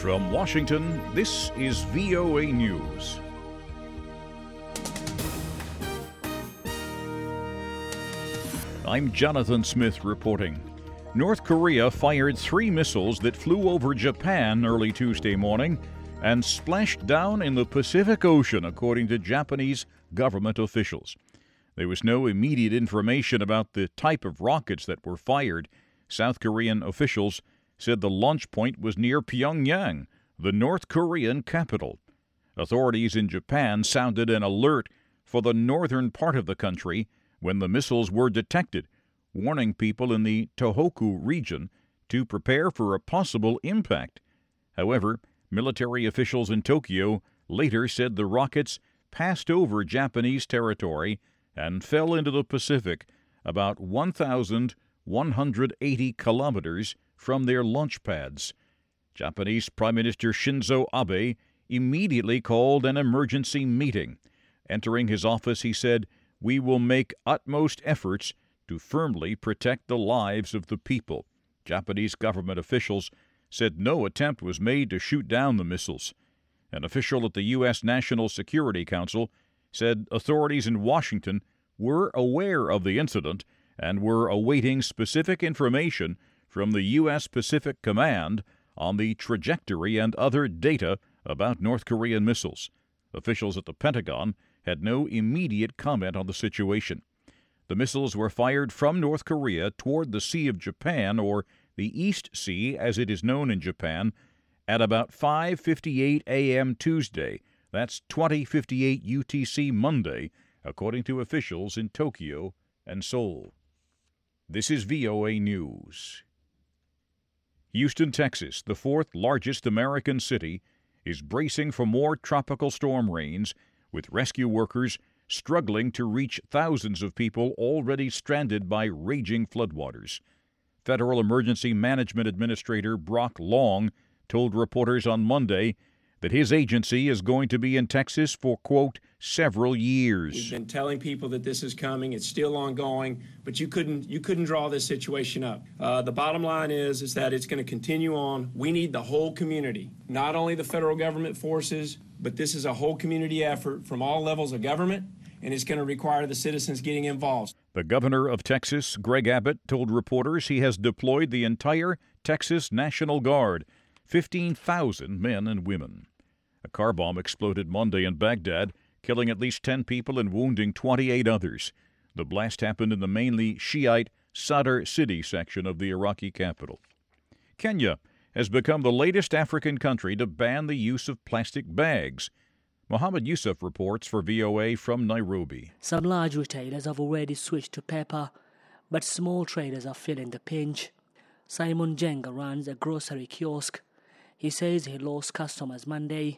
From Washington, this is VOA News. I'm Jonathan Smith reporting. North Korea fired 3 missiles that flew over Japan early Tuesday morning and splashed down in the Pacific Ocean, according to Japanese government officials. There was no immediate information about the type of rockets that were fired. South Korean officials said the launch point was near Pyongyang, the North Korean capital. Authorities in Japan sounded an alert for the northern part of the country when the missiles were detected, warning people in the Tohoku region to prepare for a possible impact. However, military officials in Tokyo later said the rockets passed over Japanese territory and fell into the Pacific about 1,180 kilometers from their launch pads. Japanese Prime Minister Shinzo Abe immediately called an emergency meeting. Entering his office, he said, "We will make utmost efforts to firmly protect the lives of the people." Japanese government officials said no attempt was made to shoot down the missiles. An official at the U.S. National Security Council said authorities in Washington were aware of the incident and were awaiting specific information from the U.S. Pacific Command on the trajectory and other data about North Korean missiles. Officials at the Pentagon had no immediate comment on the situation. The missiles were fired from North Korea toward the Sea of Japan, or the East Sea as it is known in Japan, at about 5:58 a.m. Tuesday. That's 20:58 UTC Monday, according to officials in Tokyo and Seoul. This is VOA News. Houston, Texas, the 4th largest American city, is bracing for more tropical storm rains, with rescue workers struggling to reach thousands of people already stranded by raging floodwaters. Federal Emergency Management Administrator Brock Long told reporters on Monday that his agency is going to be in Texas for, quote, several years. We've been telling people that this is coming. It's still ongoing, but you couldn't draw this situation up. The bottom line is that it's going to continue on. We need the whole community, not only the federal government forces, but this is a whole community effort from all levels of government, and it's going to require the citizens getting involved. The governor of Texas, Greg Abbott, told reporters he has deployed the entire Texas National Guard, 15,000 men and women. A car bomb exploded Monday in Baghdad, killing at least 10 people and wounding 28 others. The blast happened in the mainly Shiite Sadr City section of the Iraqi capital. Kenya has become the latest African country to ban the use of plastic bags. Mohammed Yusuf reports for VOA from Nairobi. Some large retailers have already switched to paper, but small traders are feeling the pinch. Simon Jenga runs a grocery kiosk. He says he lost customers Monday.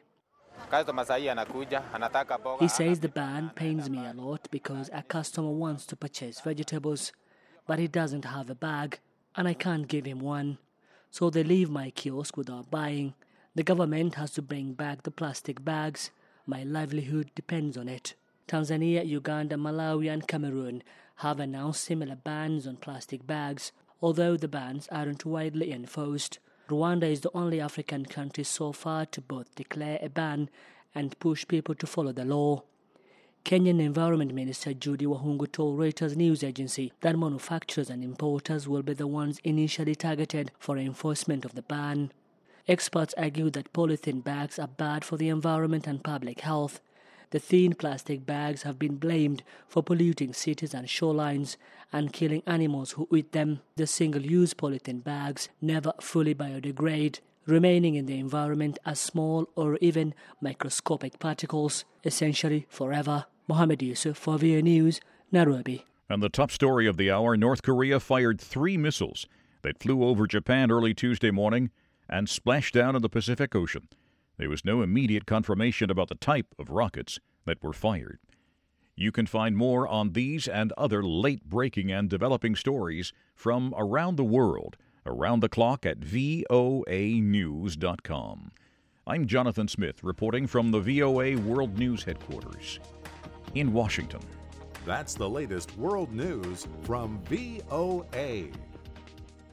He says the ban pains me a lot because a customer wants to purchase vegetables, but he doesn't have a bag, and I can't give him one. So they leave my kiosk without buying. The government has to bring back the plastic bags. My livelihood depends on it. Tanzania, Uganda, Malawi, and Cameroon have announced similar bans on plastic bags, although the bans aren't widely enforced. Rwanda is the only African country so far to both declare a ban and push people to follow the law. Kenyan Environment Minister Judy Wahungu told Reuters news agency that manufacturers and importers will be the ones initially targeted for enforcement of the ban. Experts argue that polythene bags are bad for the environment and public health. The thin plastic bags have been blamed for polluting cities and shorelines and killing animals who eat them. The single-use polythene bags never fully biodegrade, remaining in the environment as small or even microscopic particles, essentially forever. Mohammed Yusuf for VOA News, Nairobi. And the top story of the hour, North Korea fired 3 missiles that flew over Japan early Tuesday morning and splashed down in the Pacific Ocean. There was no immediate confirmation about the type of rockets that were fired. You can find more on these and other late-breaking and developing stories from around the world, around the clock at voanews.com. I'm Jonathan Smith, reporting from the VOA World News Headquarters in Washington. That's the latest world news from VOA.